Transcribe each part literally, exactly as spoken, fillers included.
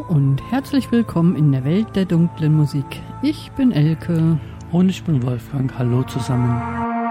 und herzlich willkommen in der Welt der dunklen Musik. Ich bin Elke. Und ich bin Wolfgang. Hallo zusammen.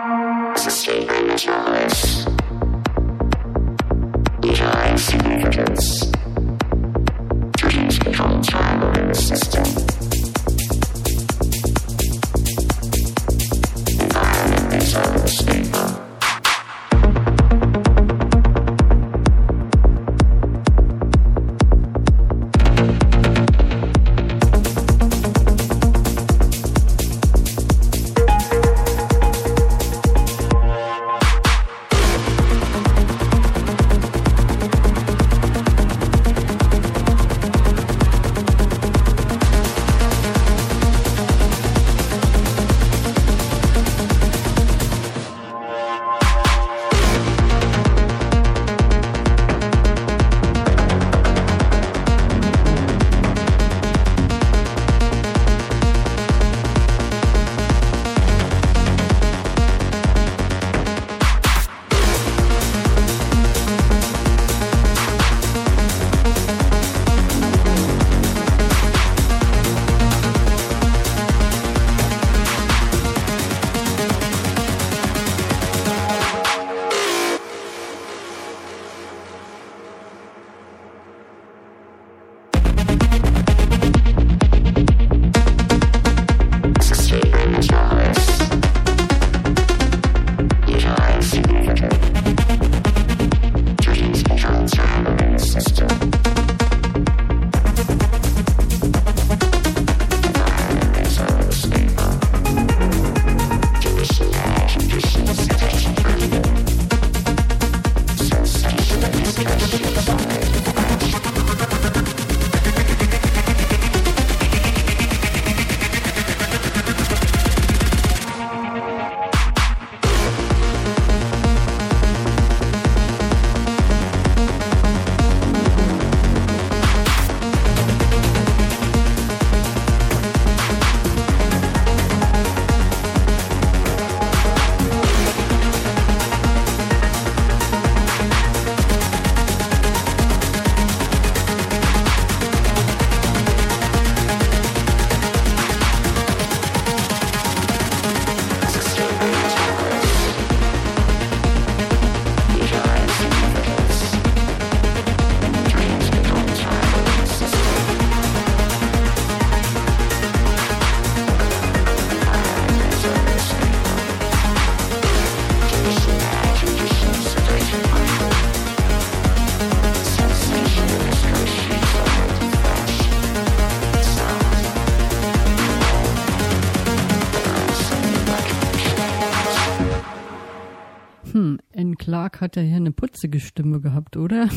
Clark hat ja hier eine putzige Stimme gehabt, oder?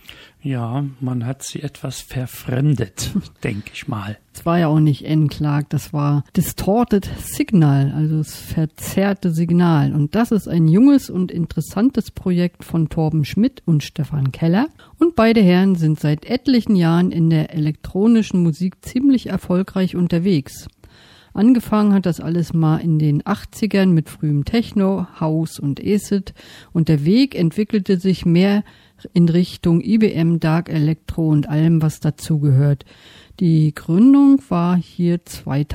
Ja, man hat sie etwas verfremdet, denke ich mal. Es war ja auch nicht N. Clark, das war Distorted Signal, also das verzerrte Signal. Und das ist ein junges und interessantes Projekt von Torben Schmidt und Stefan Keller. Und beide Herren sind seit etlichen Jahren in der elektronischen Musik ziemlich erfolgreich unterwegs. Angefangen hat das alles mal in den achtzigern mit frühem Techno, House und Acid und der Weg entwickelte sich mehr in Richtung I B M, Dark Electro und allem, was dazugehört. Die Gründung war hier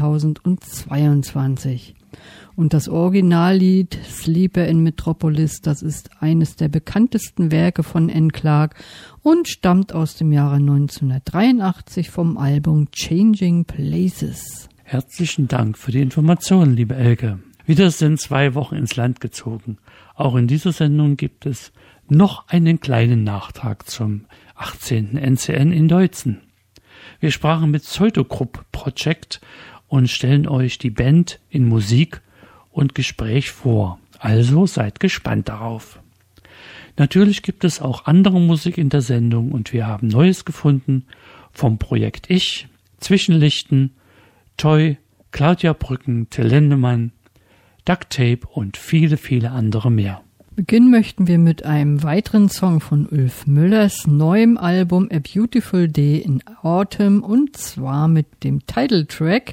zweitausendzweiundzwanzig. Und das Originallied Sleeper in Metropolis, das ist eines der bekanntesten Werke von N. Clark und stammt aus dem Jahre neunzehnhundertdreiundachtzig vom Album Changing Places. Herzlichen Dank für die Informationen, liebe Elke. Wieder sind zwei Wochen ins Land gezogen. Auch in dieser Sendung gibt es noch einen kleinen Nachtrag zum achtzehnten N C N in Deutzen. Wir sprachen mit Pseudogroup Project und stellen euch die Band in Musik und Gespräch vor. Also seid gespannt darauf. Natürlich gibt es auch andere Musik in der Sendung und wir haben Neues gefunden vom Projekt Ich, Zwischenlichten, Toy, Claudia Brücken, Till Lindemann, Duct Tape und viele, viele andere mehr. Beginnen möchten wir mit einem weiteren Song von Ulf Müllers neuem Album A Beautiful Day in Autumn und zwar mit dem Titeltrack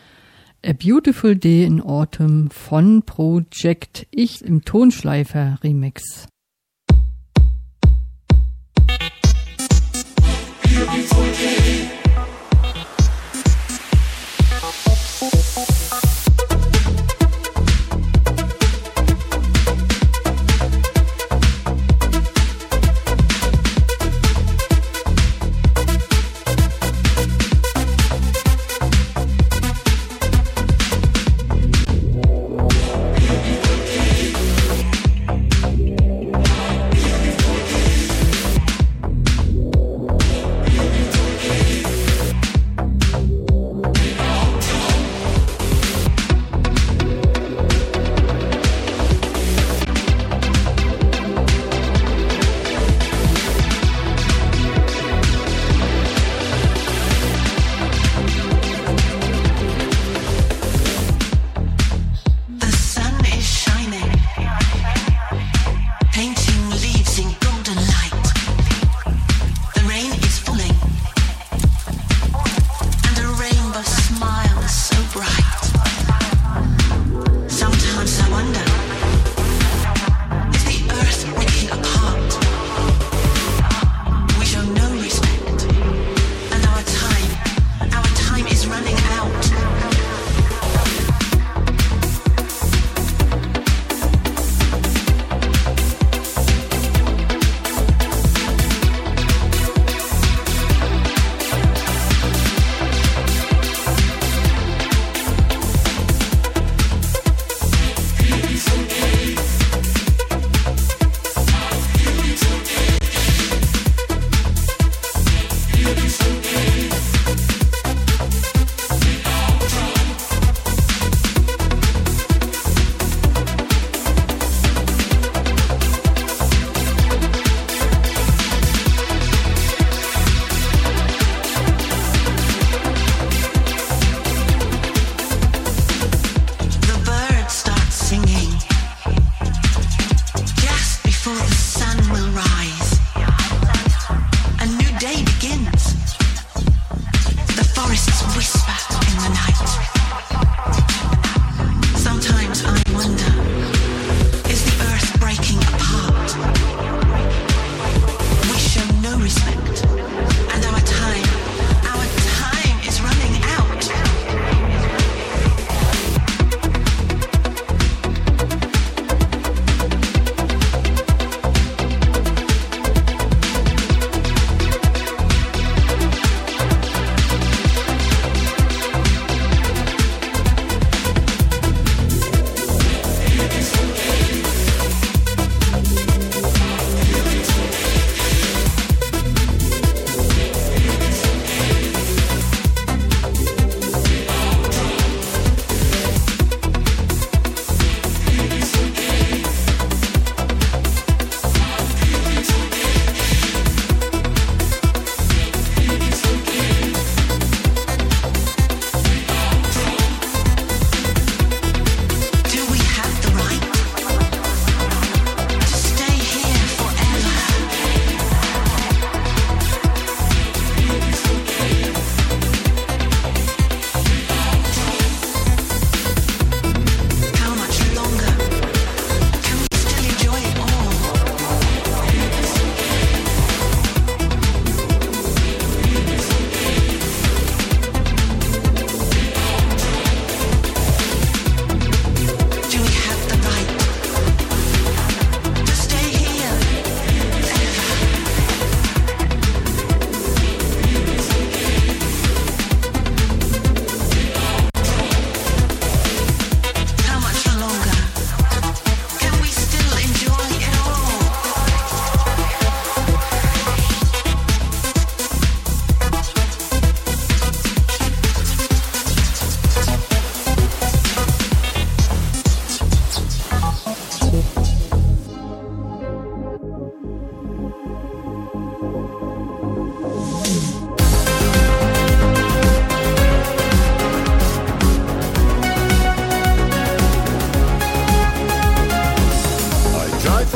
A Beautiful Day in Autumn von Project Ich im Tonschleifer Remix. Beautiful day.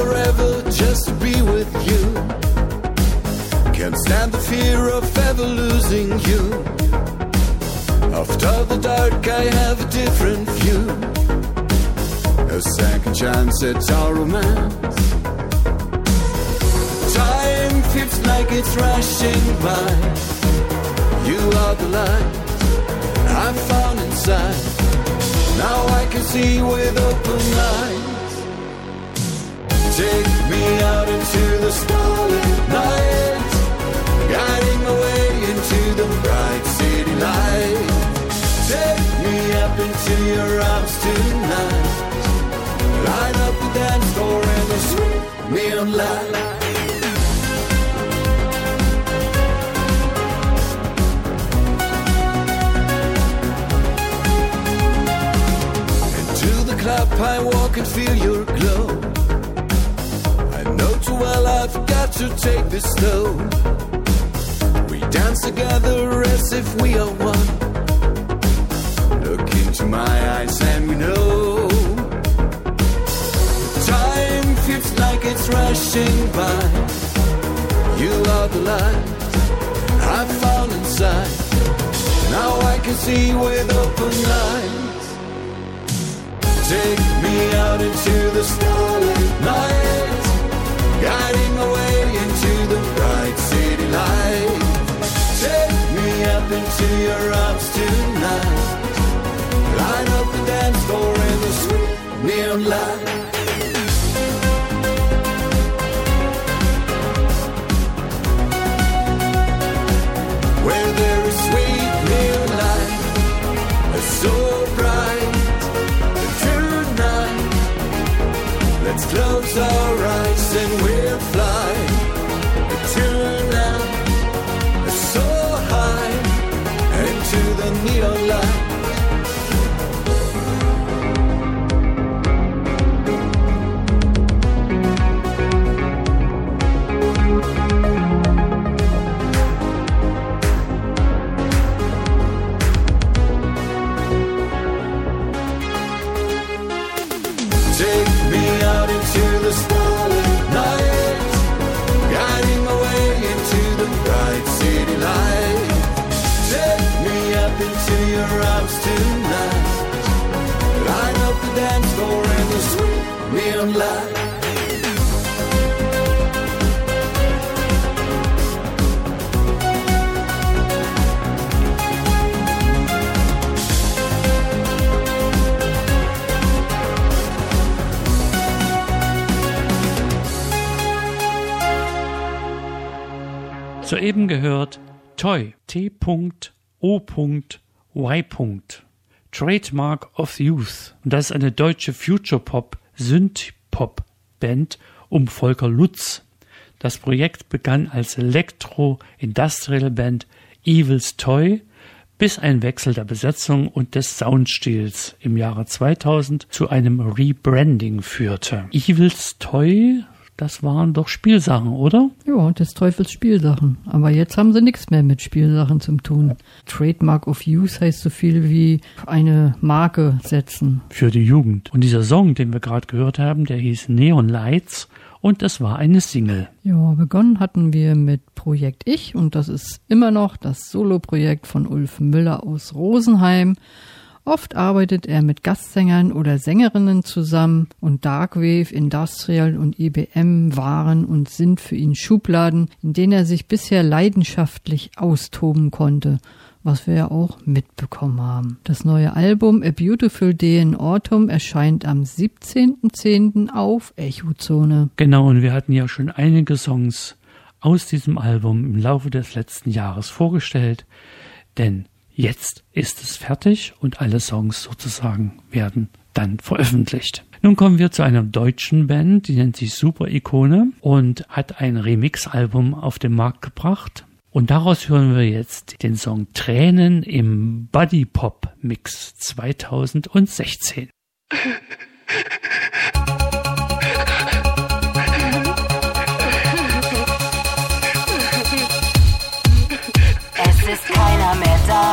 forever just to be with you. Can't stand the fear of ever losing you. After the dark I have a different view. A second chance at our romance. Time feels like it's rushing by. You are the light I found inside. Now I can see with open eyes. Take me out into the starlit night, guiding my way into the bright city light. Take me up into your arms tonight. Light up the dance floor in the sweet neon light. Club, I walk and feel your glow. I know too well I've got to take this slow. We dance together as if we are one. Look into my eyes and we know. Time feels like it's rushing by. You are the light I found inside. Now I can see with open eyes. Take me out into the starlit night, guiding my way into the bright city light. Take me up into your arms tonight. Light up the dance floor in the sweet neon light. Where there is sweet neon light, so bright. Let's close our eyes and we'll fly tonight, so high into the neon light. Soeben gehört Toy, T O Y. Trademark of Youth. Und das ist eine deutsche Future-Pop-Synth-Pop-Band um Volker Lutz. Das Projekt begann als Elektro-Industrial-Band Evil's Toy, bis ein Wechsel der Besetzung und des Soundstils im Jahre zweitausend zu einem Rebranding führte. Evil's Toy, das waren doch Spielsachen, oder? Ja, des Teufels Spielsachen. Aber jetzt haben sie nichts mehr mit Spielsachen zu tun. Trademark of Youth heißt so viel wie eine Marke setzen. Für die Jugend. Und dieser Song, den wir gerade gehört haben, der hieß Neon Lights und das war eine Single. Ja, begonnen hatten wir mit Projekt Ich und das ist immer noch das Soloprojekt von Ulf Müller aus Rosenheim. Oft arbeitet er mit Gastsängern oder Sängerinnen zusammen und Darkwave, Industrial und I B M waren und sind für ihn Schubladen, in denen er sich bisher leidenschaftlich austoben konnte, was wir ja auch mitbekommen haben. Das neue Album A Beautiful Day in Autumn erscheint am siebzehnten zehnten auf Echozone. Genau, und wir hatten ja schon einige Songs aus diesem Album im Laufe des letzten Jahres vorgestellt, denn jetzt ist es fertig und alle Songs sozusagen werden dann veröffentlicht. Nun kommen wir zu einer deutschen Band, die nennt sich Super Ikone und hat ein Remix-Album auf den Markt gebracht. Und daraus hören wir jetzt den Song Tränen im Buddy Pop Mix zweitausendsechzehn. Es ist keiner mehr da.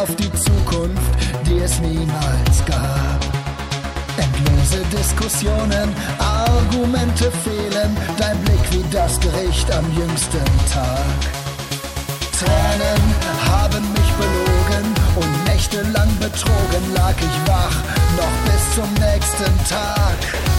auf die Zukunft, die es niemals gab. Endlose Diskussionen, Argumente fehlen, dein Blick wie das Gericht am jüngsten Tag. Tränen haben mich belogen und nächtelang betrogen lag ich wach, noch bis zum nächsten Tag.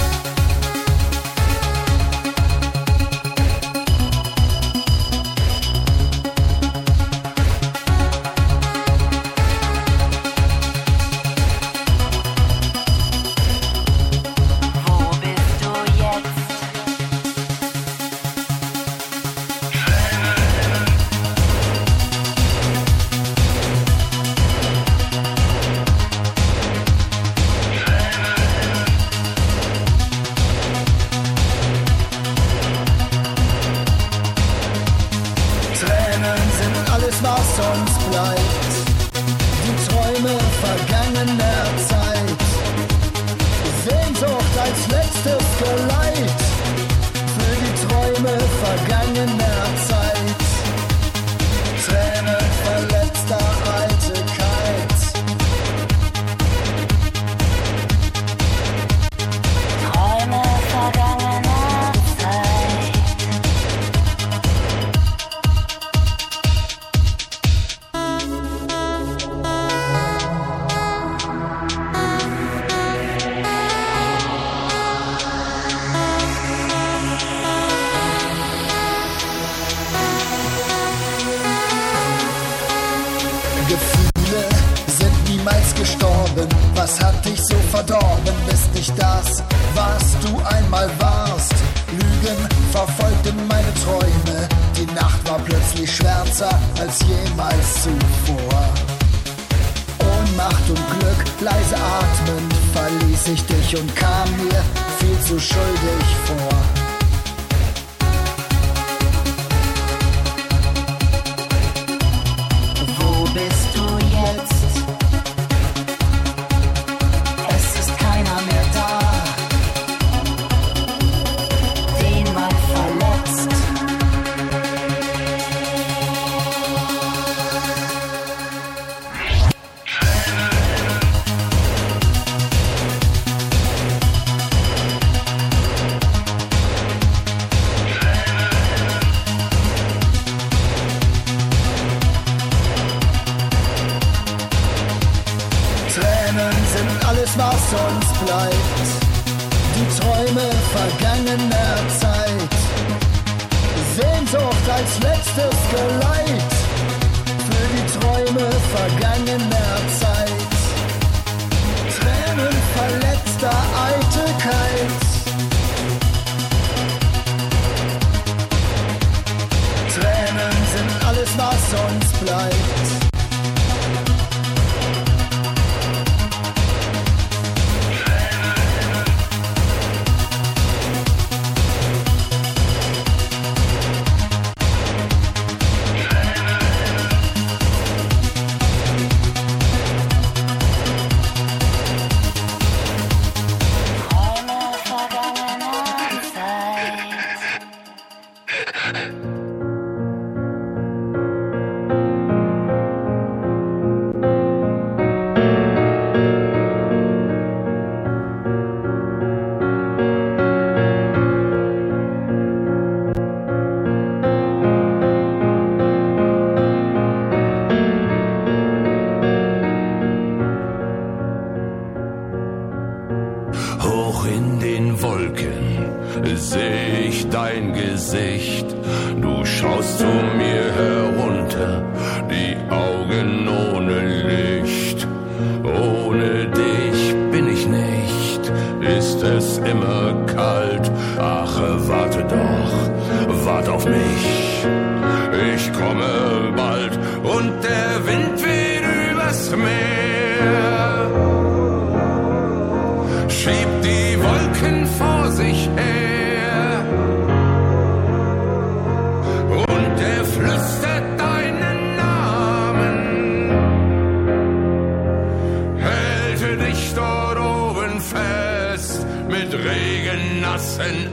nassen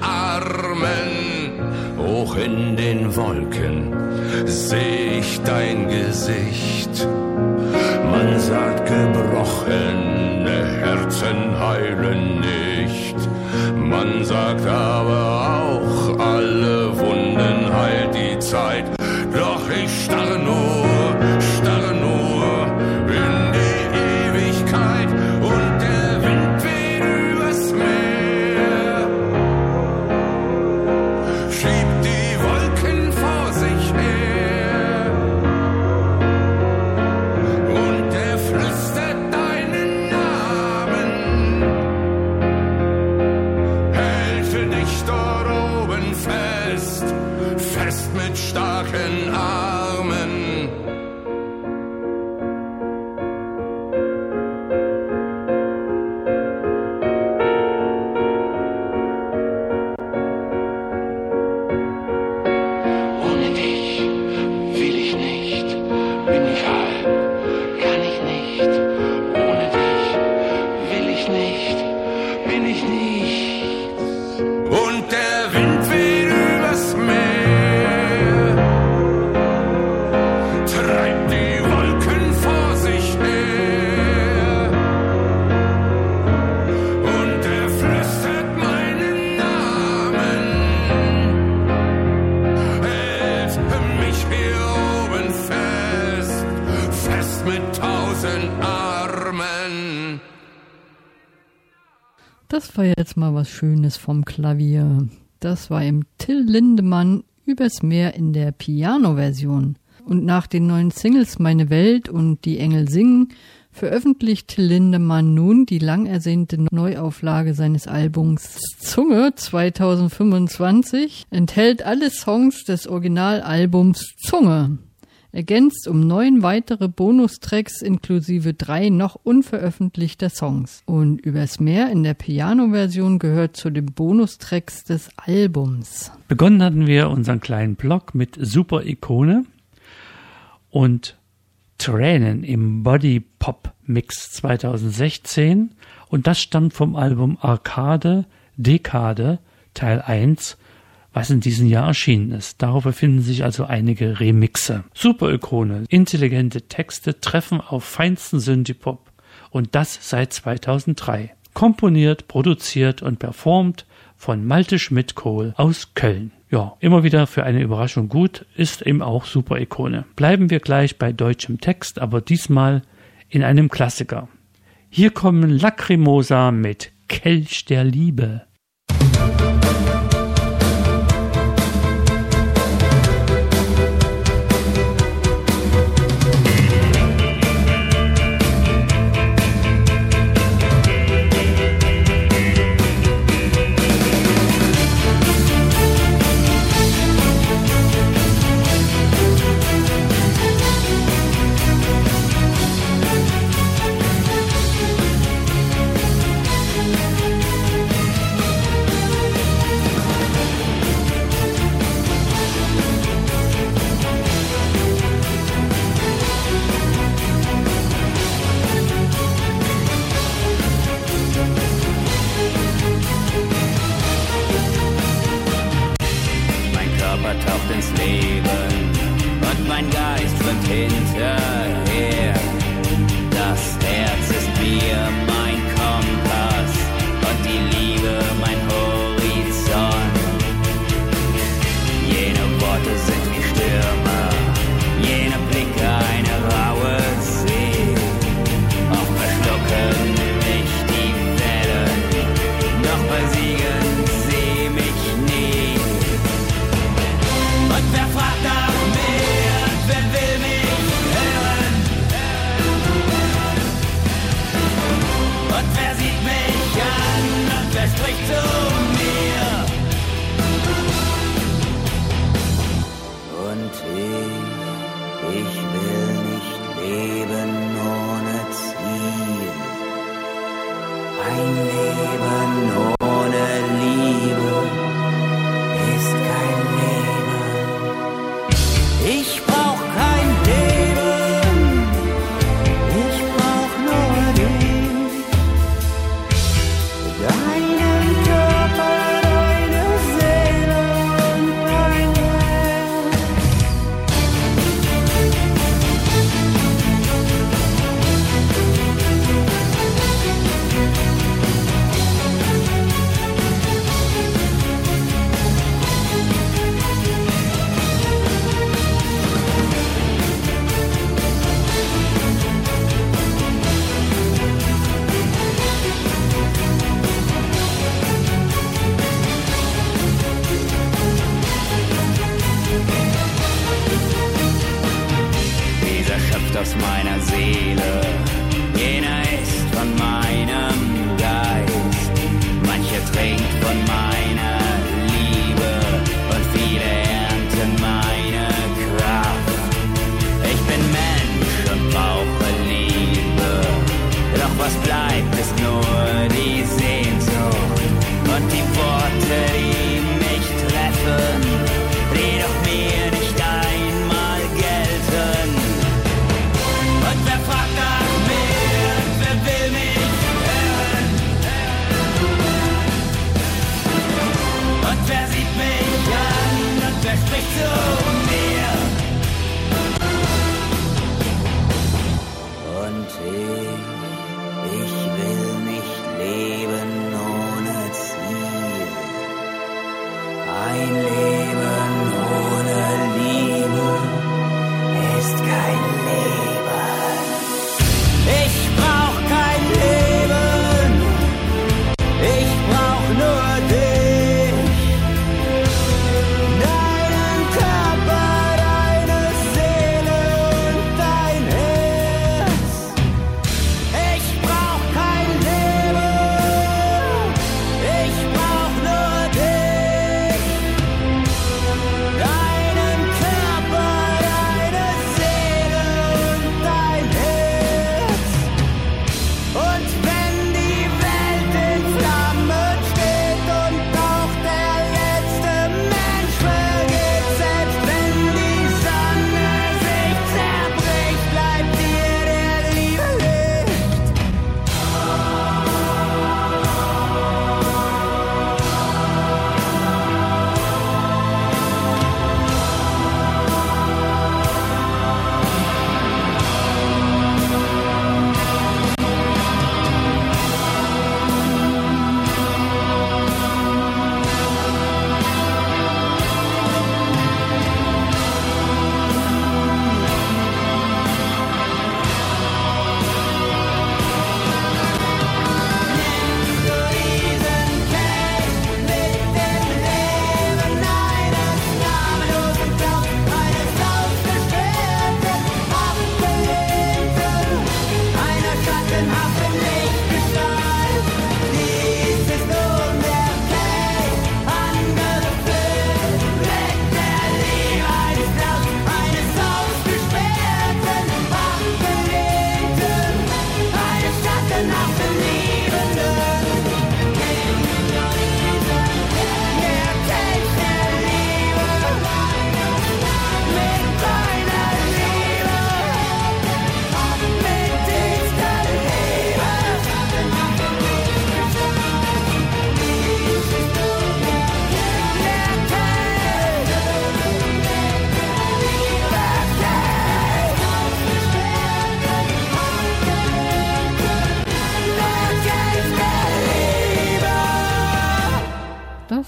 Armen. Hoch in den Wolken seh ich dein Gesicht. Man gebrochene Herzen heilen nicht. Man sagt aber auch, alle Wunden heilt die Zeit. Doch ich starre nur, starre nur in die Ewigkeit und der Wind weht übers Meer, schiebt die Wolken vor sich her und er flüstert deinen Namen, hält dich dort oben fest, fest mit starken Armen. Ohne dich will ich nicht, bin ich halb, kann ich nicht. Ohne dich will ich nicht, bin ich nichts. Und der Wind weht übers Meer, treibt die Wolken vor sich her und er flüstert meinen Namen, hält mich hier oben fest, fest mit tausend Armen. Das war jetzt mal was Schönes vom Klavier. Das war im Till Lindemann Übers Meer in der Piano-Version. Und nach den neuen Singles Meine Welt und Die Engel singen veröffentlicht Till Lindemann nun die lang ersehnte Neuauflage seines Albums Zunge zweitausendfünfundzwanzig, enthält alle Songs des Originalalbums Zunge, ergänzt um neun weitere Bonustracks inklusive drei noch unveröffentlichter Songs. Und Übers Meer in der Piano-Version gehört zu den Bonustracks des Albums. Begonnen hatten wir unseren kleinen Blog mit Super Ikone und Tränen im Body Pop Mix zweitausendsechzehn und das stammt vom Album Arcade Dekade Teil eins, was in diesem Jahr erschienen ist. Darauf befinden sich also einige Remixe. Super Ikone, intelligente Texte treffen auf feinsten Synthie-Pop und das seit zweitausenddrei. Komponiert, produziert und performt von Malte Schmidt-Kohl aus Köln. Ja, immer wieder für eine Überraschung gut, ist eben auch Super Ikone. Bleiben wir gleich bei deutschem Text, aber diesmal in einem Klassiker. Hier kommen Lacrimosa mit Kelch der Liebe.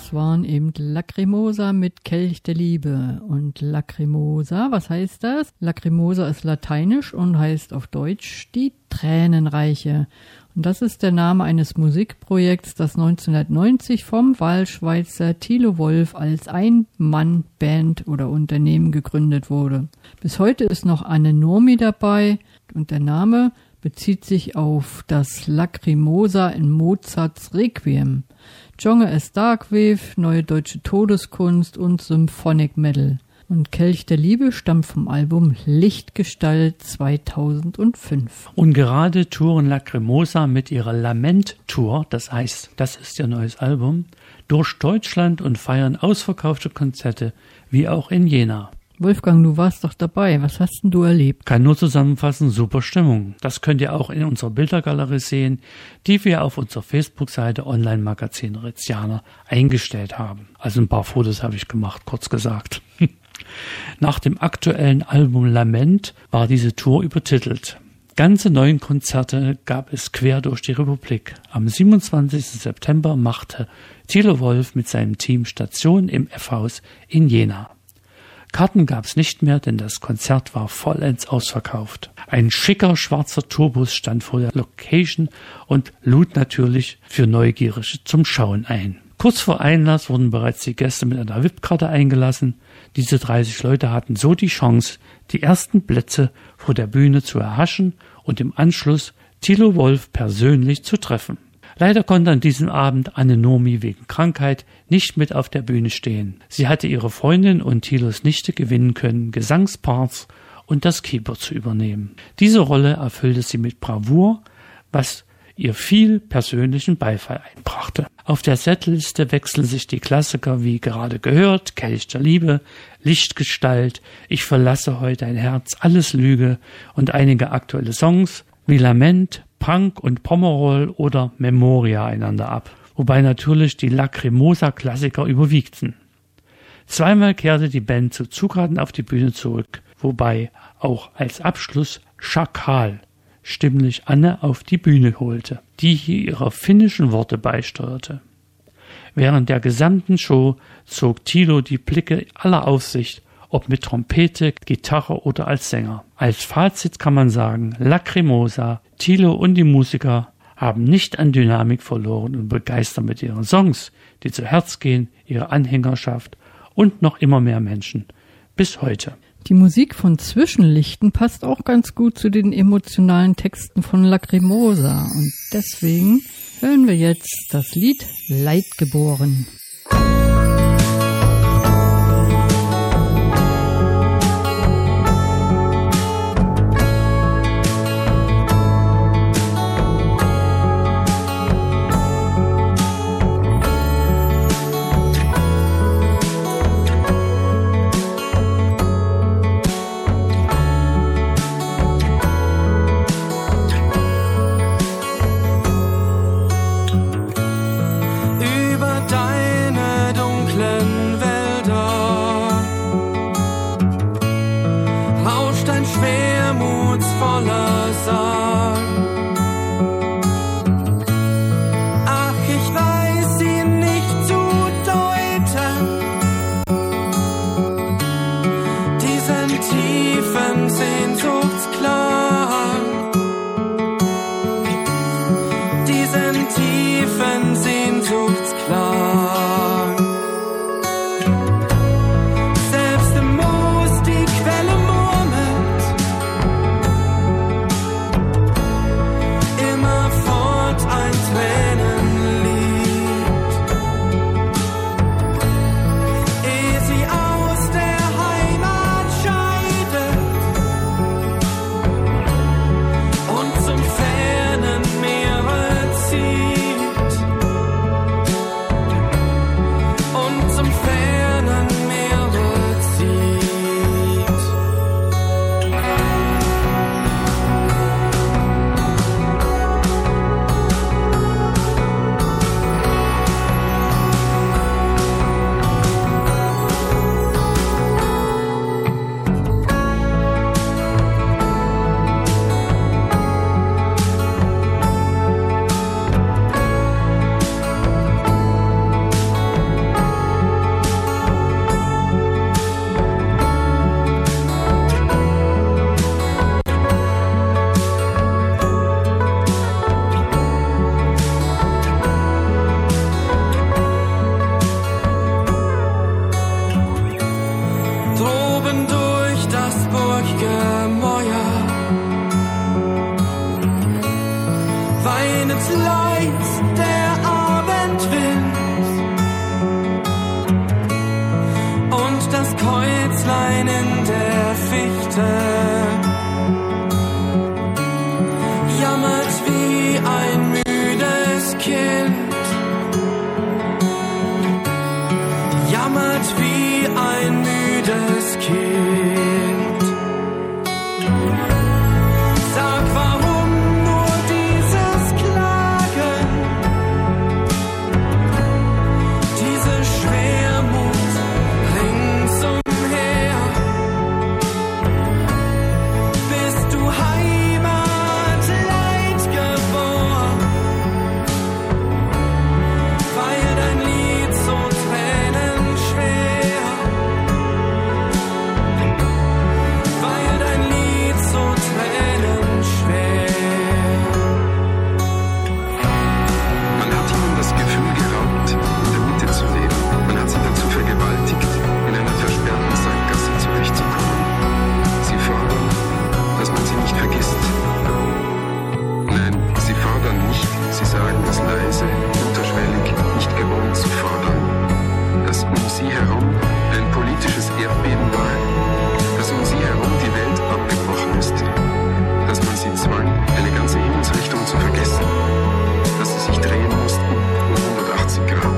Das waren eben Lacrimosa mit Kelch der Liebe. Und Lacrimosa, was heißt das? Lacrimosa ist lateinisch und heißt auf Deutsch die Tränenreiche. Und das ist der Name eines Musikprojekts, das neunzehnhundertneunzig vom Wahlschweizer Thilo Wolf als Ein-Mann-Band oder Unternehmen gegründet wurde. Bis heute ist noch Anne Nurmi dabei und der Name bezieht sich auf das Lacrimosa in Mozarts Requiem. Genre ist Darkwave, Neue Deutsche Todeskunst und Symphonic Metal. Und Kelch der Liebe stammt vom Album Lichtgestalt zweitausendfünf. Und gerade touren Lacrimosa mit ihrer Lament-Tour, das heißt, das ist ihr neues Album, durch Deutschland und feiern ausverkaufte Konzerte, wie auch in Jena. Wolfgang, du warst doch dabei. Was hast denn du erlebt? Kann nur zusammenfassen, super Stimmung. Das könnt ihr auch in unserer Bildergalerie sehen, die wir auf unserer Facebook-Seite Online-Magazin Rezianer eingestellt haben. Also ein paar Fotos habe ich gemacht, kurz gesagt. Nach dem aktuellen Album Lament war diese Tour übertitelt. Ganze neun Konzerte gab es quer durch die Republik. Am siebenundzwanzigsten September machte Thilo Wolf mit seinem Team Station im F-Haus in Jena. Karten gab's nicht mehr, denn das Konzert war vollends ausverkauft. Ein schicker schwarzer Tourbus stand vor der Location und lud natürlich für Neugierige zum Schauen ein. Kurz vor Einlass wurden bereits die Gäste mit einer V I P-Karte eingelassen. Diese dreißig Leute hatten so die Chance, die ersten Plätze vor der Bühne zu erhaschen und im Anschluss Thilo Wolf persönlich zu treffen. Leider konnte an diesem Abend Anne Nurmi wegen Krankheit nicht mit auf der Bühne stehen. Sie hatte ihre Freundin und Thilos Nichte gewinnen können, Gesangsparts und das Keyboard zu übernehmen. Diese Rolle erfüllte sie mit Bravour, was ihr viel persönlichen Beifall einbrachte. Auf der Setliste wechseln sich die Klassiker wie gerade gehört, Kelch der Liebe, Lichtgestalt, Ich verlasse heute ein Herz, Alles Lüge und einige aktuelle Songs wie Lament, Punk und Pomerol oder Memoria einander ab, wobei natürlich die Lacrimosa-Klassiker überwiegten. Zweimal kehrte die Band zu Zugaben auf die Bühne zurück, wobei auch als Abschluss Schakal stimmlich Anne auf die Bühne holte, die hier ihre finnischen Worte beisteuerte. Während der gesamten Show zog Thilo die Blicke aller auf sich, ob mit Trompete, Gitarre oder als Sänger. Als Fazit kann man sagen, Lacrimosa, Thilo und die Musiker haben nicht an Dynamik verloren und begeistern mit ihren Songs, die zu Herz gehen, ihre Anhängerschaft und noch immer mehr Menschen. Bis heute. Die Musik von Zwischenlichten passt auch ganz gut zu den emotionalen Texten von Lacrimosa. Und deswegen hören wir jetzt das Lied Leidgeboren. Über dein schweinet leis der Abendwind und das Kreuzlein in der Fichte jammert wie ein müdes Kind, jammert wie ein müdes Kind. Sag, warum nur dieses Klagen, diese Schwermut ringsumher? Bist du Heimatleid geboren, weil dein Lied so tränenschwer, weil dein Lied so tränenschwer. Man hat ihnen das Gefühl geraubt, in der Mitte zu leben. Man hat sie dazu vergewaltigt, in einer versperrten Sackgasse zurechtzukommen. Sie fordern, dass man sie nicht vergisst. Nein, sie fordern nicht, sie sagen es leise, unterschwellig, nicht gewohnt zu fordern. Dass um sie herum ein politisches Erdbeben war, dass um sie herum die Welt abgebrochen ist, dass man sie zwang, eine ganze Himmelsrichtung zu vergessen, dass sie sich drehen mussten um hundertachtzig Grad.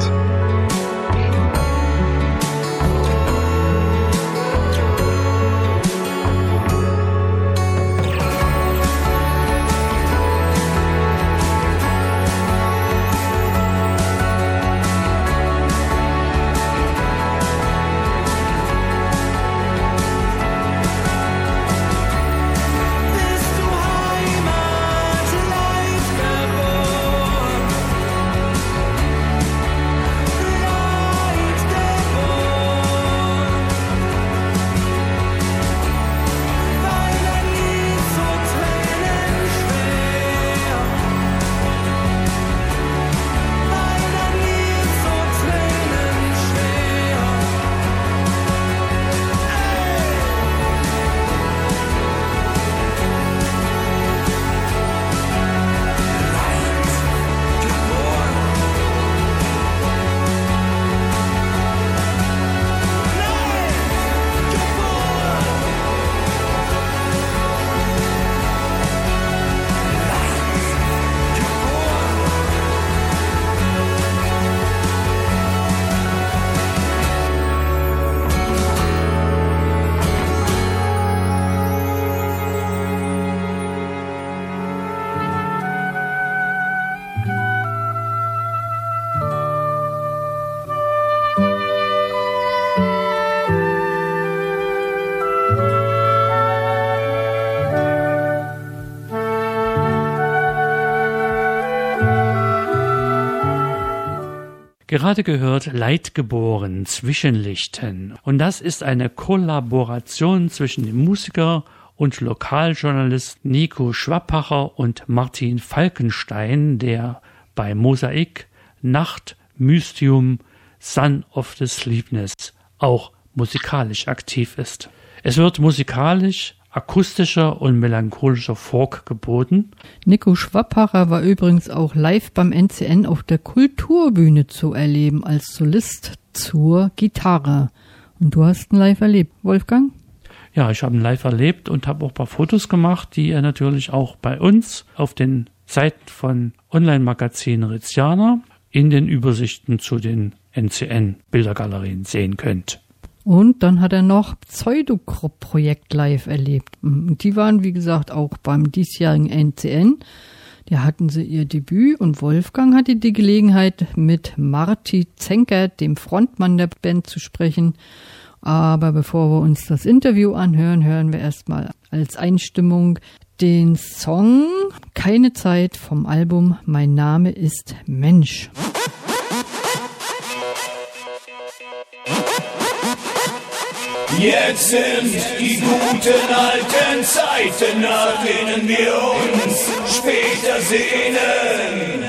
Bist du Heimatleid geboren, Leid geboren, weil dein Lied so tränenschwer, weil dein Lied so tränenschwer. Gerade gehört Leid geboren, Zwischenlichten. Und das ist eine Kollaboration zwischen dem Musiker und Lokaljournalist Nico Schwappacher und Martin Falkenstein, der bei Mosaik, Nacht, Mystium, Son of the Sleepness auch musikalisch aktiv ist. Es wird musikalisch akustischer und melancholischer Folk geboten. Nico Schwappacher war übrigens auch live beim N C N auf der Kulturbühne zu erleben als Solist zur Gitarre. Und du hast ihn live erlebt, Wolfgang? Ja, ich habe ihn live erlebt und habe auch ein paar Fotos gemacht, die ihr natürlich auch bei uns auf den Seiten von Online-Magazin Riziana in den Übersichten zu den N C N-Bildergalerien sehen könnt. Und dann hat er noch Pseudocrop-Projekt live erlebt. Und die waren, wie gesagt, auch beim diesjährigen N C N. Da hatten sie ihr Debüt und Wolfgang hatte die Gelegenheit, mit Marty Zenker, dem Frontmann der Band, zu sprechen. Aber bevor wir uns das Interview anhören, hören wir erstmal als Einstimmung den Song Keine Zeit vom Album Mein Name ist Mensch. Jetzt sind die guten alten Zeiten, nach denen wir uns später sehnen.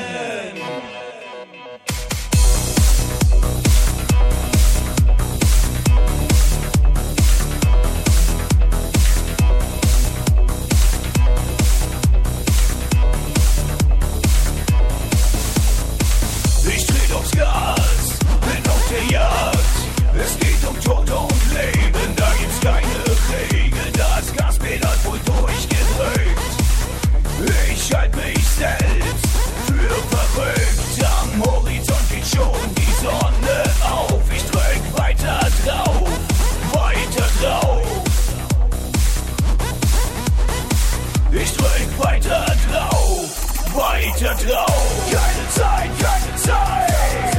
weiter drauf. Keine Zeit, keine Zeit.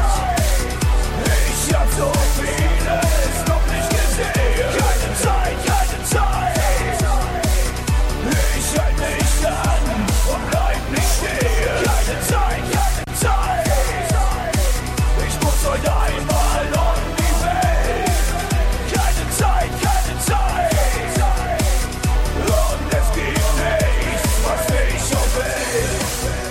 Ich hab so vieles noch nicht gesehen. Keine Zeit, keine Zeit. Ich halt nicht an und bleib nicht stehen. Keine Zeit, keine Zeit. Ich muss heute einmal um die Welt. Keine Zeit, keine Zeit. Und es gibt nichts, was mich aufhält.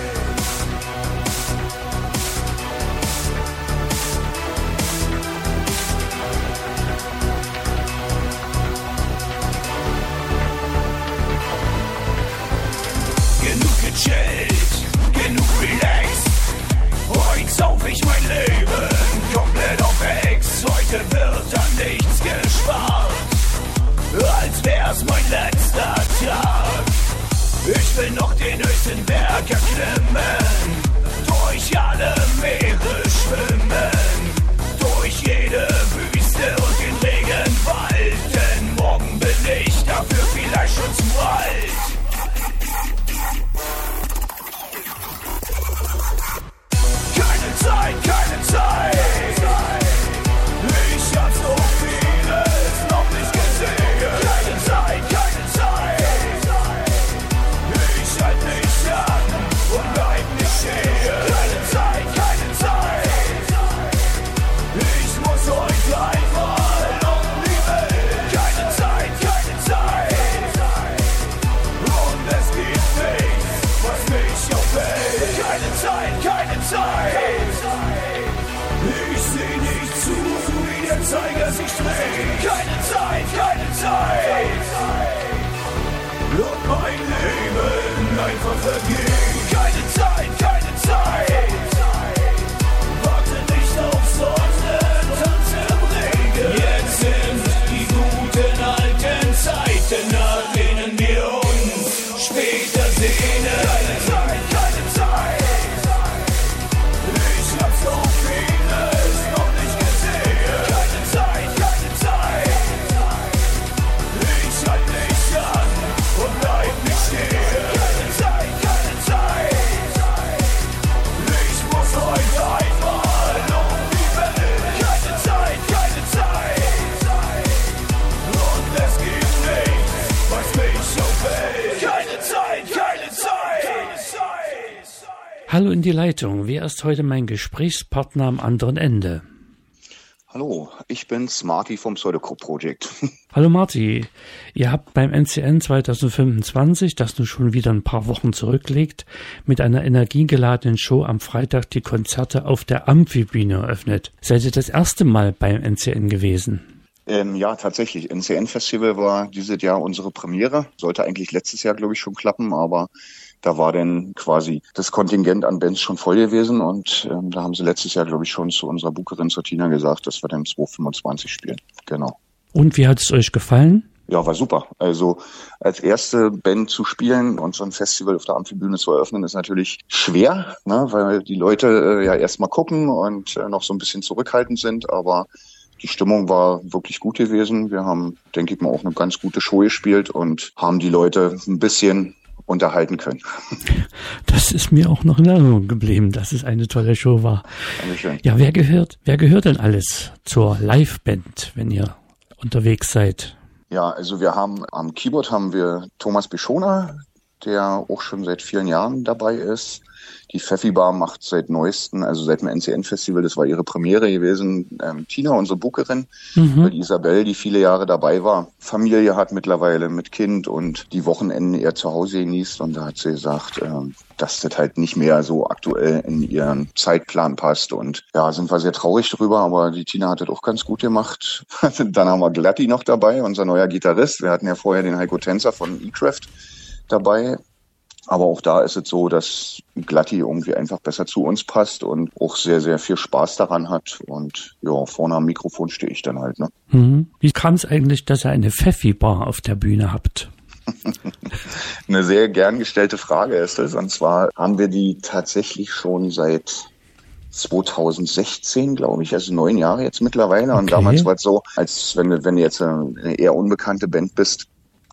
Genug gechillt, genug relaxed. Heute sauf ich mein Leben komplett auf Ex. Heute wird an nichts gespart, als wär's mein letzter Tag. Ich will noch den höchsten Berg erklimmen, durch alle Meere schwimmen, durch jede Wüste und den Regenwald. Denn morgen bin ich dafür vielleicht schon zu alt. Keine Zeit, keine Zeit. Ich hab so vieles noch nicht gesehen. Keine Zeit, keine Zeit. Ich halt nicht an und bleib nicht stehen. Keine Zeit, keine Zeit. Ich muss heute einmal um die Welt. Keine Zeit, keine Zeit. Und es gibt nichts, was mich aufhält. Keine Zeit, keine Zeit. Ich seh nicht zu, wie der Zeiger sich dreht. Keine Zeit, keine Zeit. Und mein Leben einfach vergeht. Keine Zeit, keine Zeit. Warte nicht auf Sonne, tanze im Regen. Jetzt sind die guten alten Zeiten, nach denen wir uns später sehnen. Keine Zeit, keine Zeit. Ich hab so vieles noch nicht gesehen. Keine Zeit, keine Zeit. Ich halt nicht an und bleib nicht stehen. Keine Zeit, keine Zeit. Ich muss heute einmal um die Welt. Keine Zeit, keine Zeit. Und es gibt nichts, was mich aufhält. Keine Zeit, keine Zeit. Keine Zeit. Hallo in die Leitung. Wer ist heute mein Gesprächspartner am anderen Ende? Hallo, ich bin's, Marty vom Pseudocrypt Project. Hallo Marty, ihr habt beim N C N zwanzig fünfundzwanzig, das nun schon wieder ein paar Wochen zurückliegt, mit einer energiegeladenen Show am Freitag die Konzerte auf der Amphibühne eröffnet. Seid ihr das erste Mal beim N C N gewesen? Ähm, ja, tatsächlich. N C N Festival war dieses Jahr unsere Premiere. Sollte eigentlich letztes Jahr, glaube ich, schon klappen, aber da war dann quasi das Kontingent an Bands schon voll gewesen und ähm, da haben sie letztes Jahr, glaube ich, schon zu unserer Bookerin, zur Tina, gesagt, dass wir dann zwanzig fünfundzwanzig spielen. Genau. Und wie hat es euch gefallen? Ja, war super. Also als erste Band zu spielen und so ein Festival auf der Amphibühne zu eröffnen, ist natürlich schwer, ne, weil die Leute äh, ja erstmal gucken und äh, noch so ein bisschen zurückhaltend sind, aber die Stimmung war wirklich gut gewesen. Wir haben, denke ich mal, auch eine ganz gute Show gespielt und haben die Leute ein bisschen unterhalten können. Das ist mir auch noch in Erinnerung geblieben, dass es eine tolle Show war. Dankeschön. Ja, wer gehört, wer gehört denn alles zur Liveband, wenn ihr unterwegs seid? Ja, also wir haben am Keyboard haben wir Thomas Bischoner, der auch schon seit vielen Jahren dabei ist. Die Pfeffi Bar macht seit neuesten, also seit dem N C N-Festival, das war ihre Premiere gewesen, ähm, Tina, unsere Bookerin, mhm. weil die Isabel, die viele Jahre dabei war, Familie hat mittlerweile mit Kind und die Wochenenden eher zu Hause genießt. Und da hat sie gesagt, ähm, dass das halt nicht mehr so aktuell in ihren Zeitplan passt. Und ja, sind wir sehr traurig drüber, aber die Tina hat das auch ganz gut gemacht. Dann haben wir Glatti noch dabei, unser neuer Gitarrist. Wir hatten ja vorher den Heiko Tänzer von E-Craft dabei. Aber auch da ist es so, dass Glatti irgendwie einfach besser zu uns passt und auch sehr, sehr viel Spaß daran hat. Und ja, vorne am Mikrofon stehe ich dann halt, ne? Mhm. Wie kam es eigentlich, dass ihr eine Pfeffi-Bar auf der Bühne habt? Eine sehr gern gestellte Frage ist es. Und zwar haben wir die tatsächlich schon seit zweitausendsechzehn, glaube ich, also neun Jahre jetzt mittlerweile. Okay. Und damals war es so, als wenn du, wenn du jetzt eine eher unbekannte Band bist,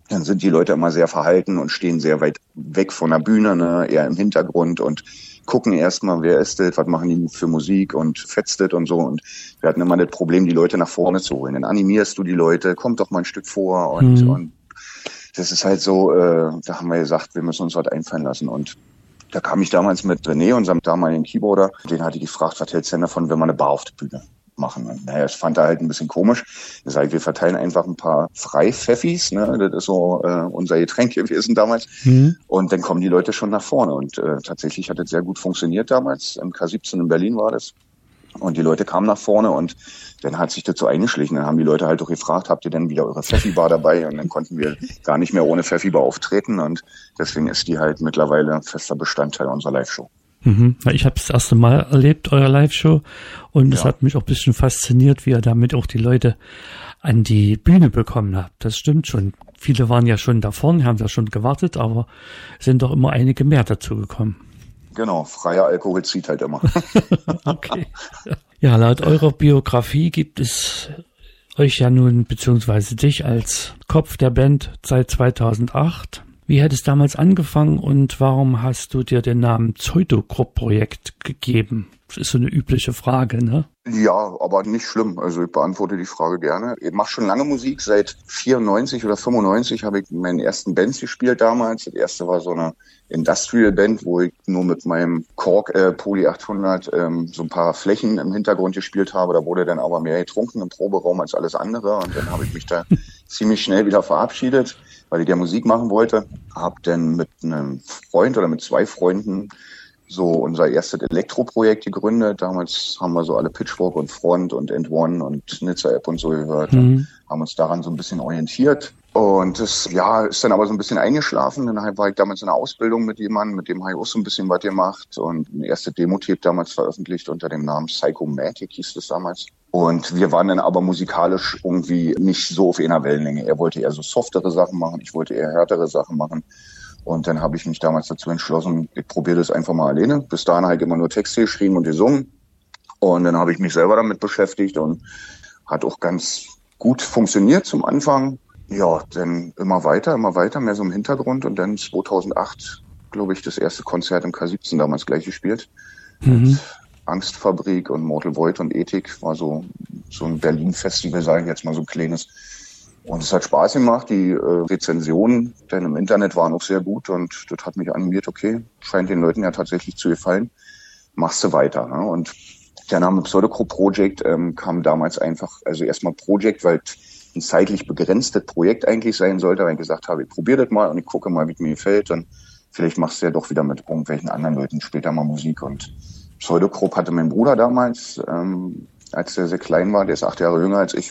dann sind die Leute immer sehr verhalten und stehen sehr weit weg von der Bühne, ne, eher im Hintergrund und gucken erstmal, wer ist das, was machen die für Musik und fetzt das und so. Und wir hatten immer das Problem, die Leute nach vorne zu holen. Dann animierst du die Leute, kommt doch mal ein Stück vor und, mhm. und das ist halt so, äh, da haben wir gesagt, wir müssen uns was einfallen lassen. Und da kam ich damals mit René, unserem damaligen Keyboarder, den hatte ich gefragt, was hältst du denn davon, wenn wir eine Bar auf der Bühne machen? Und naja, das fand er halt ein bisschen komisch. Er sagt, wir verteilen einfach ein paar Freipfeffis, ne? Das ist so äh, unser Getränk gewesen damals. Mhm. Und dann kommen die Leute schon nach vorne. Und äh, tatsächlich hat das sehr gut funktioniert damals. Im K siebzehn in Berlin war das. Und die Leute kamen nach vorne und dann hat sich das so eingeschlichen. Dann haben die Leute halt auch gefragt, habt ihr denn wieder eure Pfeffi-Bar dabei? Und dann konnten wir gar nicht mehr ohne Pfeffi-Bar auftreten. Und deswegen ist die halt mittlerweile fester Bestandteil unserer Live-Show. Mhm. Ich habe das erste Mal erlebt, euer Live-Show. Und es Ja. hat mich auch ein bisschen fasziniert, wie ihr damit auch die Leute an die Bühne bekommen habt. Das stimmt schon. Viele waren ja schon da vorne, haben ja schon gewartet, aber sind doch immer einige mehr dazu gekommen. Genau, freier Alkohol zieht halt immer. Okay. Ja, laut eurer Biografie gibt es euch ja nun, beziehungsweise dich als Kopf der Band seit zweitausendacht. Wie hat es damals angefangen und warum hast du dir den Namen Pseudogrupp-Projekt gegeben? Das ist so eine übliche Frage, ne? Ja, aber nicht schlimm. Also ich beantworte die Frage gerne. Ich mache schon lange Musik. Seit vierundneunzig oder fünfundneunzig habe ich meinen ersten Bands gespielt damals. Das erste war so eine Industrial-Band, wo ich nur mit meinem Korg äh, Poly achthundert ähm, so ein paar Flächen im Hintergrund gespielt habe. Da wurde dann aber mehr getrunken im Proberaum als alles andere. Und dann habe ich mich da ziemlich schnell wieder verabschiedet, weil ich ja Musik machen wollte. Hab dann mit einem Freund oder mit zwei Freunden so unser erstes Elektroprojekt gegründet. Damals haben wir so alle Pitchfork und Front und End One und Nizza App und so gehört. Mhm. Haben uns daran so ein bisschen orientiert. Und das, ja, ist dann aber so ein bisschen eingeschlafen. Dann war ich damals in einer Ausbildung mit jemandem, mit dem habe ich auch so ein bisschen was gemacht und ein erste Demo-Tape damals veröffentlicht unter dem Namen Psychomatic hieß das damals. Und wir waren dann aber musikalisch irgendwie nicht so auf einer Wellenlänge. Er wollte eher so softere Sachen machen, ich wollte eher härtere Sachen machen. Und dann habe ich mich damals dazu entschlossen, ich probiere das einfach mal alleine. Bis dahin habe ich immer nur Texte geschrieben und gesungen. Und dann habe ich mich selber damit beschäftigt und hat auch ganz gut funktioniert zum Anfang. Ja, dann immer weiter, immer weiter, mehr so im Hintergrund. Und dann zweitausendacht, glaube ich, das erste Konzert im K siebzehn damals gleich gespielt. Mhm. Angstfabrik und Mortal Void und Ethik war so so ein Berlin-Festival, sage ich jetzt mal, so ein kleines. Und es hat Spaß gemacht. Die äh, Rezensionen denn im Internet waren auch sehr gut und das hat mich animiert, okay, scheint den Leuten ja tatsächlich zu gefallen, machst du weiter. Ne? Und der Name Pseudogrupp Project ähm, kam damals einfach, also erstmal Project, weil ein zeitlich begrenztes Projekt eigentlich sein sollte, weil ich gesagt habe, ich probiere das mal und ich gucke mal, wie es mir gefällt. Und vielleicht machst du ja doch wieder mit irgendwelchen anderen Leuten später mal Musik. Und Pseudogrupp hatte mein Bruder damals, ähm, als der sehr klein war, der ist acht Jahre jünger als ich.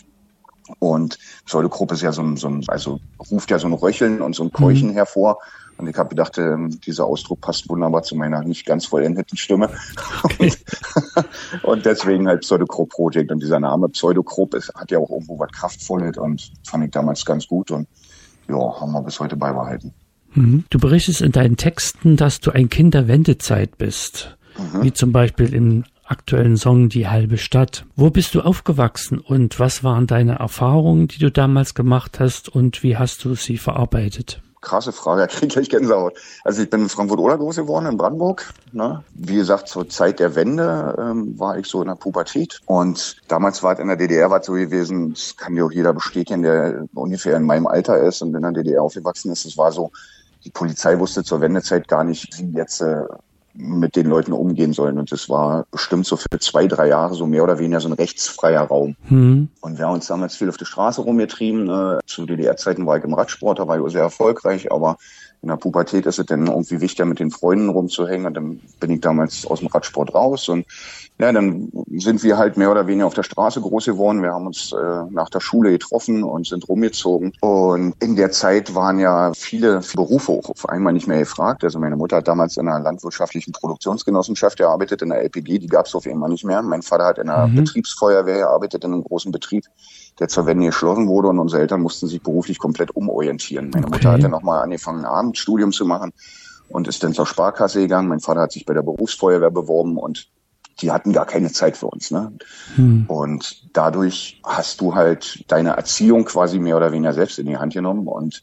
Und Pseudogrupp ist ja so ein, so ein, also ruft ja so ein Röcheln und so ein Keuchen mhm. hervor. Und ich habe gedacht, äh, dieser Ausdruck passt wunderbar zu meiner nicht ganz vollendeten Stimme. Okay. Und, und deswegen halt Pseudogrupp Project. Und dieser Name Pseudogrupp ist, hat ja auch irgendwo was Kraftvolles und fand ich damals ganz gut. Und ja, haben wir bis heute beibehalten. Mhm. Du berichtest in deinen Texten, dass du ein Kind der Wendezeit bist. Mhm. Wie zum Beispiel im aktuellen Song Die halbe Stadt. Wo bist du aufgewachsen und was waren deine Erfahrungen, die du damals gemacht hast und wie hast du sie verarbeitet? Krasse Frage, da kriege ich gleich Gänsehaut. Also ich bin in Frankfurt-Oder groß geworden, in Brandenburg. Ne? Wie gesagt, zur Zeit der Wende ähm, war ich so in der Pubertät. Und damals war es in der D D R was so gewesen, das kann ja auch jeder bestätigen, der ungefähr in meinem Alter ist und in der D D R aufgewachsen ist. Es war so, die Polizei wusste zur Wendezeit gar nicht, wie jetzt äh, mit den Leuten umgehen sollen. Und das war bestimmt so für zwei, drei Jahre so mehr oder weniger so ein rechtsfreier Raum. Mhm. Und wir haben uns damals viel auf der Straße rumgetrieben. Äh, zu D D R-Zeiten war ich im Radsport, da war ich auch sehr erfolgreich, aber in der Pubertät ist es dann irgendwie wichtiger, mit den Freunden rumzuhängen. Und dann bin ich damals aus dem Radsport raus. Und ja, dann sind wir halt mehr oder weniger auf der Straße groß geworden. Wir haben uns äh, nach der Schule getroffen und sind rumgezogen. Und in der Zeit waren ja viele Berufe auch auf einmal nicht mehr gefragt. Also meine Mutter hat damals in einer landwirtschaftlichen Produktionsgenossenschaft gearbeitet, in der L P G, die gab es auf einmal nicht mehr. Mein Vater hat in einer mhm. Betriebsfeuerwehr gearbeitet, in einem großen Betrieb, der zur Wende geschlossen wurde. Und unsere Eltern mussten sich beruflich komplett umorientieren. Meine okay. Mutter hat dann nochmal angefangen, ein Abendstudium zu machen und ist dann zur Sparkasse gegangen. Mein Vater hat sich bei der Berufsfeuerwehr beworben und die hatten gar keine Zeit für uns, ne? Hm. Und dadurch hast du halt deine Erziehung quasi mehr oder weniger selbst in die Hand genommen und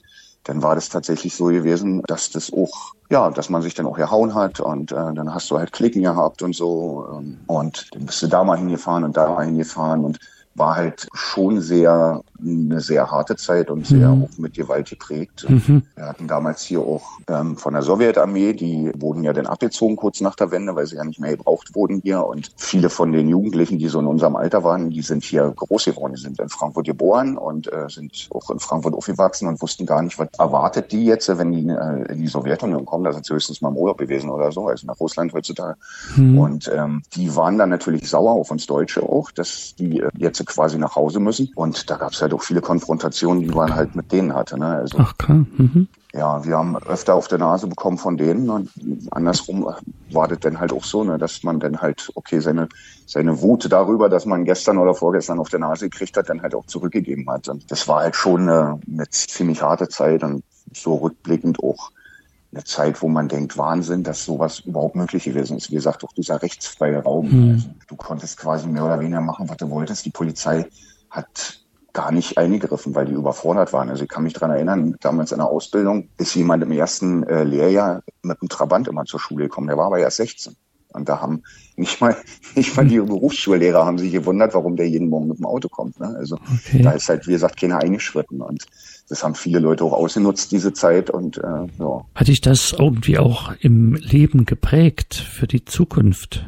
dann war das tatsächlich so gewesen, dass das auch, ja, dass man sich dann auch gehauen hat und äh, dann hast du halt Klicken gehabt und so ähm, und dann bist du da mal hingefahren und da mal hingefahren und war halt schon sehr, eine sehr harte Zeit und sehr mhm. auch mit Gewalt geprägt. Mhm. Wir hatten damals hier auch ähm, von der Sowjetarmee, die wurden ja dann abgezogen kurz nach der Wende, weil sie ja nicht mehr gebraucht wurden hier. Und viele von den Jugendlichen, die so in unserem Alter waren, die sind hier groß geworden. Die sind in Frankfurt geboren und äh, sind auch in Frankfurt aufgewachsen und wussten gar nicht, was erwartet die jetzt, wenn die äh, in die Sowjetunion kommen. Da sind sie höchstens mal im Urlaub gewesen oder so, also nach Russland heutzutage. Mhm. Und ähm, die waren dann natürlich sauer auf uns Deutsche auch, dass die äh, jetzt quasi nach Hause müssen. Und da gab es halt auch viele Konfrontationen, die man halt mit denen hatte. Ne? Also, Ach, klar. Mhm. Ja, wir haben öfter auf der Nase bekommen von denen und andersrum war das dann halt auch so, ne, dass man dann halt, okay, seine seine Wut darüber, dass man gestern oder vorgestern auf der Nase gekriegt hat, dann halt auch zurückgegeben hat. Und das war halt schon eine, eine ziemlich harte Zeit und so rückblickend auch eine Zeit, wo man denkt, Wahnsinn, dass sowas überhaupt möglich gewesen ist. Wie gesagt, auch dieser rechtsfreie Raum. Mhm. Also, du konntest quasi mehr oder weniger machen, was du wolltest. Die Polizei hat gar nicht eingegriffen, weil die überfordert waren. Also ich kann mich dran erinnern, damals in der Ausbildung ist jemand im ersten äh, Lehrjahr mit einem Trabant immer zur Schule gekommen. Der war aber erst sechzehn. Und da haben nicht mal, nicht mal die Berufsschullehrer haben sich gewundert, warum der jeden Morgen mit dem Auto kommt. Ne? Also okay. Da ist halt, wie gesagt, keiner eingeschritten. Und das haben viele Leute auch ausgenutzt, diese Zeit. Und äh, ja. Hat dich das irgendwie auch im Leben geprägt für die Zukunft?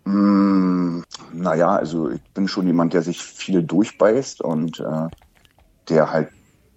Mm, naja, also ich bin schon jemand, der sich viel durchbeißt und äh, der halt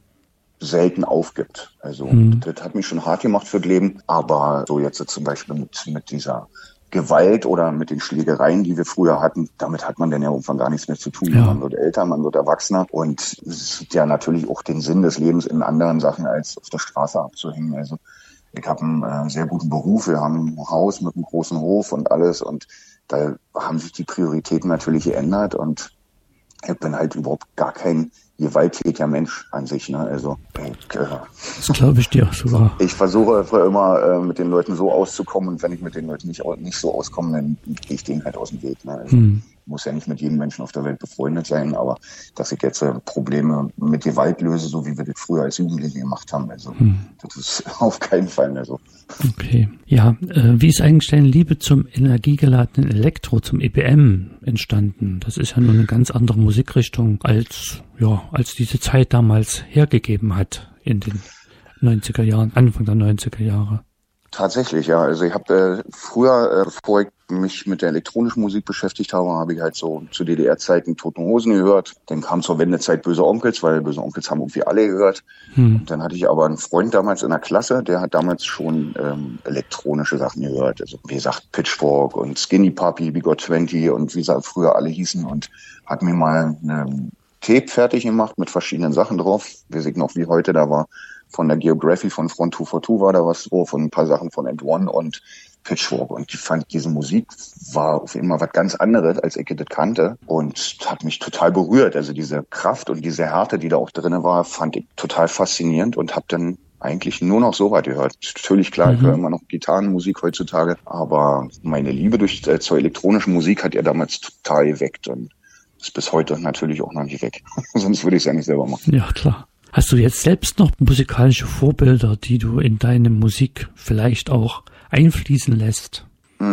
selten aufgibt. Also hm. das hat mich schon hart gemacht für das Leben. Aber so jetzt zum Beispiel mit, mit dieser Gewalt oder mit den Schlägereien, die wir früher hatten, damit hat man dann ja irgendwann gar nichts mehr zu tun. Ja. Man wird älter, man wird erwachsener und es sieht ja natürlich auch den Sinn des Lebens in anderen Sachen als auf der Straße abzuhängen. Also ich habe einen äh, sehr guten Beruf, wir haben ein Haus mit einem großen Hof und alles und da haben sich die Prioritäten natürlich geändert und ich bin halt überhaupt gar kein gewalttätiger Mensch an sich, ne? Also ich, äh, das glaube ich dir sogar. Ich versuche immer äh, mit den Leuten so auszukommen und wenn ich mit den Leuten nicht, nicht so auskomme, dann gehe ich denen halt aus dem Weg. Ne? Also, hm. muss ja nicht mit jedem Menschen auf der Welt befreundet sein, aber dass ich jetzt äh, Probleme mit Gewalt löse, so wie wir das früher als Jugendliche gemacht haben, also hm. das ist auf keinen Fall mehr so. Okay. Ja, äh, wie ist eigentlich deine Liebe zum energiegeladenen Elektro, zum E B M entstanden? Das ist ja nur eine ganz andere Musikrichtung als ja, als diese Zeit damals hergegeben hat in den neunziger Jahren, Anfang der neunziger Jahre. Tatsächlich, ja. Also ich habe äh, früher, äh, bevor ich mich mit der elektronischen Musik beschäftigt habe, habe ich halt so zu D D R-Zeiten Toten Hosen gehört. Dann kam zur Wendezeit Böse Onkels, weil Böse Onkels haben irgendwie alle gehört. Hm. Und dann hatte ich aber einen Freund damals in der Klasse, der hat damals schon ähm, elektronische Sachen gehört. Also wie gesagt, Pitchfork und Skinny Puppy, Bigott zwanzig und wie sie früher alle hießen und hat mir mal eine Tape fertig gemacht mit verschiedenen Sachen drauf. Wir sehen noch wie heute, da war von der Geography von Front zwei vier zwei war da was drauf und ein paar Sachen von End One und Pitchfork. Und ich fand, diese Musik war auf immer was ganz anderes, als ich das kannte und hat mich total berührt. Also diese Kraft und diese Härte, die da auch drin war, fand ich total faszinierend und habe dann eigentlich nur noch so weit gehört. Natürlich, klar, mhm. ich höre immer noch Gitarrenmusik heutzutage, aber meine Liebe durch, äh, zur elektronischen Musik hat ja damals total geweckt und ist bis heute natürlich auch noch nicht weg. Sonst würde ich es ja nicht selber machen. Ja, klar. Hast du jetzt selbst noch musikalische Vorbilder, die du in deine Musik vielleicht auch einfließen lässt?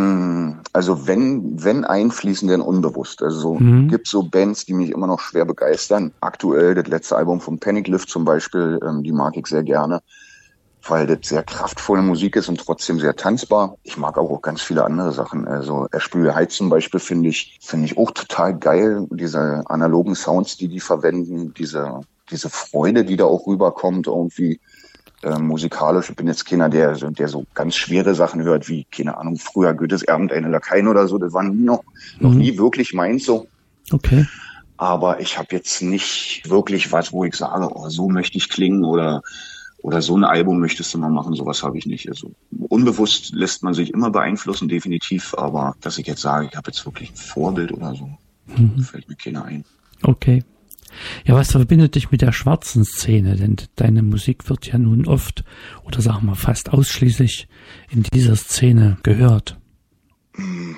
Also wenn, wenn einfließen, denn unbewusst. Also mhm. gibt so Bands, die mich immer noch schwer begeistern. Aktuell das letzte Album von Panic Lift zum Beispiel, ähm, die mag ich sehr gerne, weil das sehr kraftvolle Musik ist und trotzdem sehr tanzbar. Ich mag auch, auch ganz viele andere Sachen. Also Erspüle Heiz zum Beispiel finde ich, finde ich auch total geil. Diese analogen Sounds, die die verwenden, diese diese Freude, die da auch rüberkommt, irgendwie äh, musikalisch. Ich bin jetzt keiner, der, der so ganz schwere Sachen hört, wie, keine Ahnung, früher Goethes Abend, eine Lakaien oder so. Das war nie noch, mhm. noch nie wirklich meins so. Okay. Aber ich habe jetzt nicht wirklich was, wo ich sage, oh, so möchte ich klingen oder oder so ein Album möchtest du mal machen. Sowas habe ich nicht. Also unbewusst lässt man sich immer beeinflussen, definitiv. Aber dass ich jetzt sage, ich habe jetzt wirklich ein Vorbild oder so, mhm. fällt mir keiner ein. Okay. Ja, was verbindet dich mit der schwarzen Szene? Denn deine Musik wird ja nun oft oder sagen wir fast ausschließlich in dieser Szene gehört.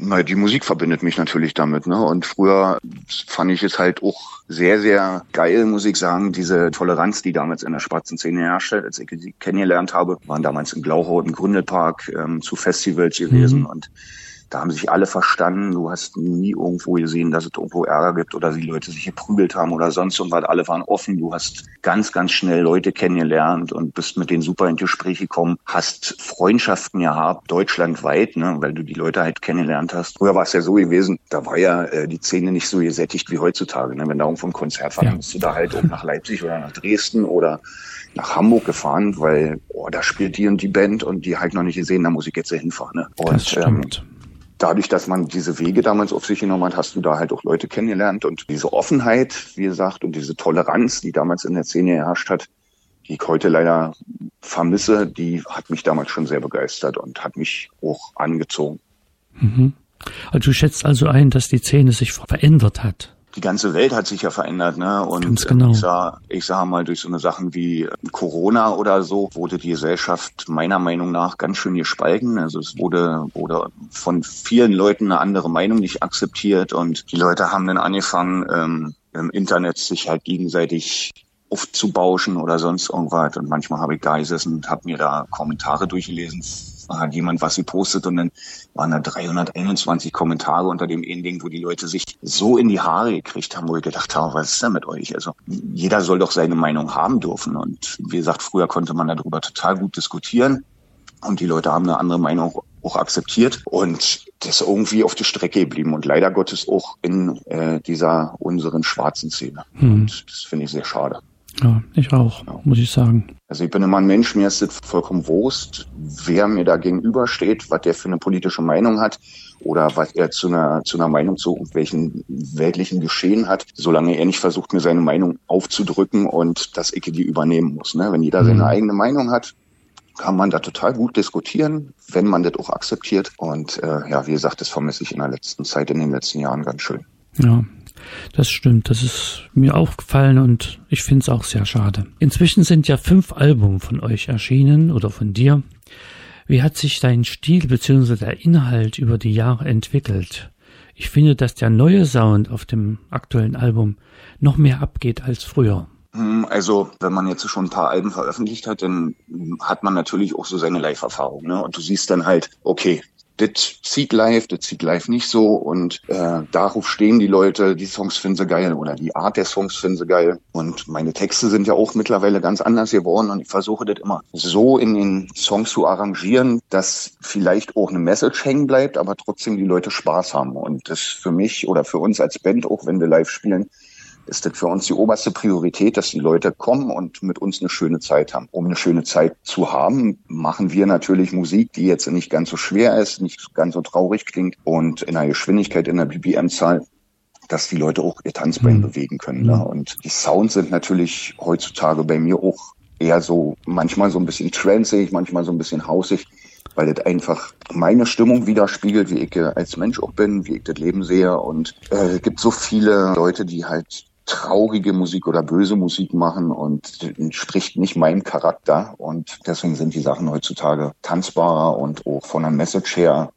Na, die Musik verbindet mich natürlich damit, ne? Und früher fand ich es halt auch sehr, sehr geil, muss ich sagen, diese Toleranz, die damals in der schwarzen Szene herrschte, als ich sie kennengelernt habe, waren damals in Glauchau im Gründelpark ähm, zu Festivals gewesen mhm. und da haben sich alle verstanden. Du hast nie irgendwo gesehen, dass es irgendwo Ärger gibt oder die Leute sich geprügelt haben oder sonst irgendwas. Alle waren offen. Du hast ganz, ganz schnell Leute kennengelernt und bist mit denen super in Gespräche gekommen. Hast Freundschaften gehabt, deutschlandweit, ne, weil du die Leute halt kennengelernt hast. Früher war es ja so gewesen, da war ja äh, die Szene nicht so gesättigt wie heutzutage. Ne? Wenn da irgendwo ein Konzert war, dann bist du da halt auch nach Leipzig oder nach Dresden oder nach Hamburg gefahren, weil oh, da spielt die und die Band und die halt noch nicht gesehen, da muss ich jetzt hinfahren. Ne? Und, das stimmt. Ähm, Dadurch, dass man diese Wege damals auf sich genommen hat, hast du da halt auch Leute kennengelernt. Und diese Offenheit, wie gesagt, und diese Toleranz, die damals in der Szene herrscht hat, die ich heute leider vermisse, die hat mich damals schon sehr begeistert und hat mich auch angezogen. Mhm. Also du schätzt also ein, dass die Szene sich verändert hat? Die ganze Welt hat sich ja verändert, ne? Und Ganz genau. ich sah, ich sah mal durch so eine Sachen wie Corona oder so, wurde die Gesellschaft meiner Meinung nach ganz schön gespalten. Also es wurde, wurde von vielen Leuten eine andere Meinung nicht akzeptiert und die Leute haben dann angefangen, ähm, im Internet sich halt gegenseitig aufzubauschen oder sonst irgendwas. Und manchmal habe ich da gesessen und habe mir da Kommentare durchgelesen. Hat jemand was gepostet und dann waren da dreihunderteinundzwanzig Kommentare unter dem Ding, wo die Leute sich so in die Haare gekriegt haben, wo ich gedacht habe, was ist denn mit euch? Also jeder soll doch seine Meinung haben dürfen. Und wie gesagt, früher konnte man darüber total gut diskutieren und die Leute haben eine andere Meinung auch akzeptiert und das ist irgendwie auf der Strecke geblieben und leider Gottes auch in äh, dieser unseren schwarzen Szene. Hm. Und das finde ich sehr schade. Ja, ich auch, ja. muss ich sagen. Also ich bin immer ein Mensch, mir ist es vollkommen Wurst, wer mir da gegenübersteht, was der für eine politische Meinung hat oder was er zu einer zu einer Meinung zu welchen weltlichen Geschehen hat, solange er nicht versucht, mir seine Meinung aufzudrücken und dass ich die übernehmen muss. Ne? Wenn jeder mhm. seine eigene Meinung hat, kann man da total gut diskutieren, wenn man das auch akzeptiert. Und äh, ja, wie gesagt, das vermisse ich in der letzten Zeit, in den letzten Jahren ganz schön. Ja. Das stimmt, das ist mir aufgefallen und ich finde es auch sehr schade. Inzwischen sind ja fünf Alben von euch erschienen oder von dir. Wie hat sich dein Stil bzw. der Inhalt über die Jahre entwickelt? Ich finde, dass der neue Sound auf dem aktuellen Album noch mehr abgeht als früher. Also, wenn man jetzt schon ein paar Alben veröffentlicht hat, dann hat man natürlich auch so seine Live-Erfahrung, ne? Und du siehst dann halt, okay, das zieht live, das zieht live nicht so und äh, darauf stehen die Leute, die Songs finden sie geil oder die Art der Songs finden sie geil und meine Texte sind ja auch mittlerweile ganz anders geworden und ich versuche das immer so in den Songs zu arrangieren, dass vielleicht auch eine Message hängen bleibt, aber trotzdem die Leute Spaß haben und das für mich oder für uns als Band, auch wenn wir live spielen, ist das für uns die oberste Priorität, dass die Leute kommen und mit uns eine schöne Zeit haben. Um eine schöne Zeit zu haben, machen wir natürlich Musik, die jetzt nicht ganz so schwer ist, nicht ganz so traurig klingt und in einer Geschwindigkeit, in der B P M-Zahl, dass die Leute auch ihr Tanzbein mhm. bewegen können. Ne? Und die Sounds sind natürlich heutzutage bei mir auch eher so, manchmal so ein bisschen tranceig, manchmal so ein bisschen hausig, weil das einfach meine Stimmung widerspiegelt, wie ich als Mensch auch bin, wie ich das Leben sehe. Und äh, es gibt so viele Leute, die halt traurige Musik oder böse Musik machen und entspricht nicht meinem Charakter und deswegen sind die Sachen heutzutage tanzbarer und auch von der Message her